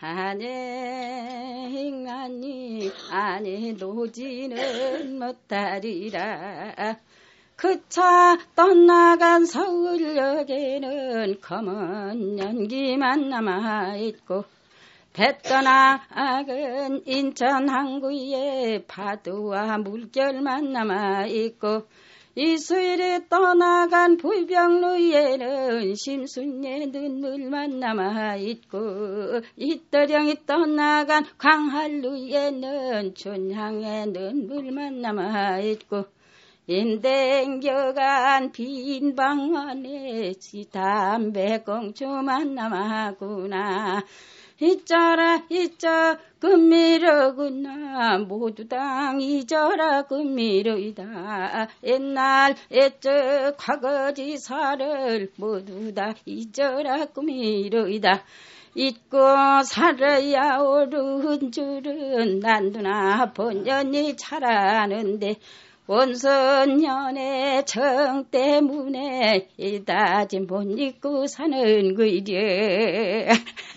인간이 아니 노지는 못하리라. 그 차 떠나간 서울역에는 검은 연기만 남아있고 배 떠나간 인천 항구에 파도와 물결만 남아있고 이수일이 떠나간 불병루에는 심순의 눈물만 남아있고 이떠령이 떠나간 광활루에는 춘향의 눈물만 남아있고 인댕겨간 빈 방 안에 담배꽁초만 남았구나. 잊어라 잊어 금미러구나. 모두 다 잊어라 금미러이다. 옛날 옛적 과거지사를 모두 다 잊어라 금미러이다. 잊고 살아야 옳은 줄은 난두나 본연이 잘 아는데 원선년의 정 때문에 이다지 못 잊고 사는 거이래.